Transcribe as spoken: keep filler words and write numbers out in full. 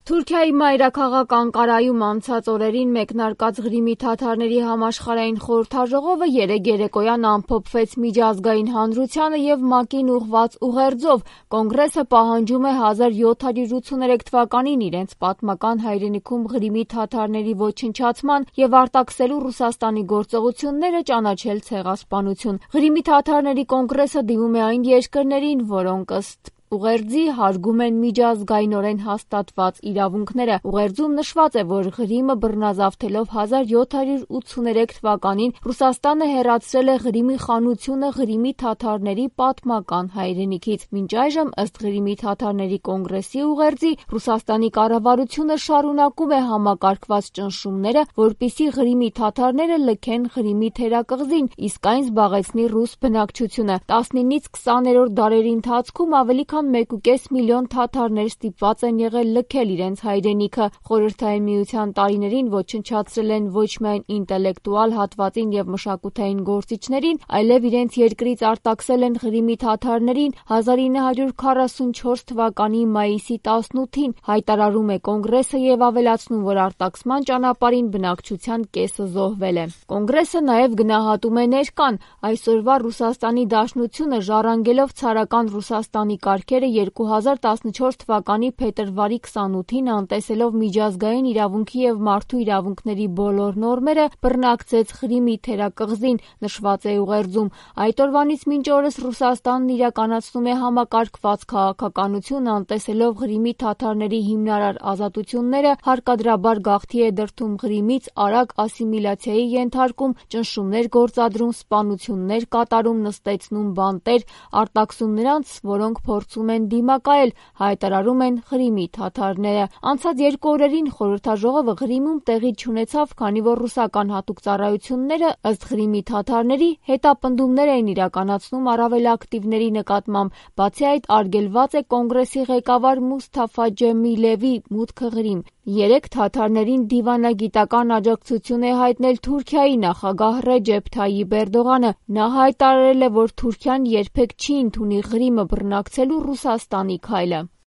Թուրքիայի մայրաքաղաք Անկարայում անցած օրերին մեկնարկած Ղրիմի թաթարների համաշխարհային խորհրդաժողովը երեկ երեկոյան ամփոփվեց միջազգային հանրությանը և ՄԱԿ-ին ուղղված ուղերձով։ Կոնգրեսը պահանջում է հազար յոթ հարյուր ութսուներեք թվականին իրենց պատմական հայրենիքում Ղրիմի թաթարների ոչնչացման և արտաքսելու Ռուսաստանի գործողությունները ճանաչել ցեղասպանություն։ Ղրիմի թաթարների կոնգրեսը դիմում է այն երկրներին, որոնք ըստ ուղերձի հարգում են միջազգայնորեն հաստատված իրավունքները։ Ուղերձում նշված է, որ Ղրիմը բռնազավթելով հազար յոթ հարյուր ութսուներեք թվականին Ռուսաստանը հեռացրել է Ղրիմի խանությունը Ղրիմի թաթարների պատմական հայրենիքից։ Մինչ այժմ, ըստ Ղրիմի թաթարների կոնգրեսի ուղերձի, Ռուսաստանի կառավարությունը շարունակում է համակարգված ճնշումները, որպեսզի Ղրիմի թաթարները լքեն Ղրիմի թերակղզին, իսկ այն զբաղեցնի ռուս բնակչությունը։ տասնինից քսաներորդ դարերի ընթացքում ավելի քան մեկ ու կես միլիոն թաթարներ ստիպված են եղել լքել իրենց հայրենիքը։ Խորհրդային Միության տարիներին ոչնչացրել են ոչ միայն ինտելեկտուալ հատվածին և մշակութային գործիչներին, այլև իրենց երկրից արտաքսել են Ղրիմի թաթարներին հազար ինը հարյուր քառասունչորս թվականի մայիսի տասնութին, հայտարարում է կոնգրեսը և ավելացնում, որ արտաքսման ճանապարհին բնակչության կեսը զոհվել է։ Կոնգրեսը նաև գնահատում է ներկան։ Այսօրվա Ռուսաստանի Դաշնությունը ժառանգելով ցարական Ռուսաստանի կարգերը երկու հազար տասնչորս թվականի փետրվարի քսանութին անտեսելով միջազգային իրավունքի և մարդու իրավունքների բոլոր նորմերը, բռնակցեց Ղրիմի թերակղզին, նշված է ուղերձում։ Այդ օրվանից մինչ օրս Ռուսաստանն իրականացնում է համակարգված քաղաքականություն, անտեսելով Ղրիմի թաթարների հիմնարար ազատությունները, հարկադրաբար գաղթի է դրդում Ղրիմից, արագ ասիմիլյացիայի ենթարկում, ճնշումներ գործադրում, սպանություններ կատարում, նստեցնում բանտեր, արտաքսում նրանց, որոնք փորձում են դիմակայել, հայտարարում են Ղրիմի թաթարները։ Անցած երկու օրերին խորհրդաժողովը Ղրիմում տեղի չունեցավ, քանի որ ռուսական հատուկ ծառայությունները, ըստ Ղրիմի թաթարների, հետապնդումներ էին իրականացնում առավել ակտիվների նկատմամբ։ Բացի այդ, արգելված է կոնգրեսի ղեկավար Մուսթաֆա Ջեմիլևի մուտքը Ղրիմ։ Երեկ թաթարներին դիվանագիտական աջակցություն է հայտնել Թուրքիայի նախագահ Ռեջեփ Թայիփ Էրդողանը։ Նա հայտարարել է, որ Թուրքիան երբեք չի ընդունի Ղրիմը բռնակցելու Ռուսաստանի քայլը։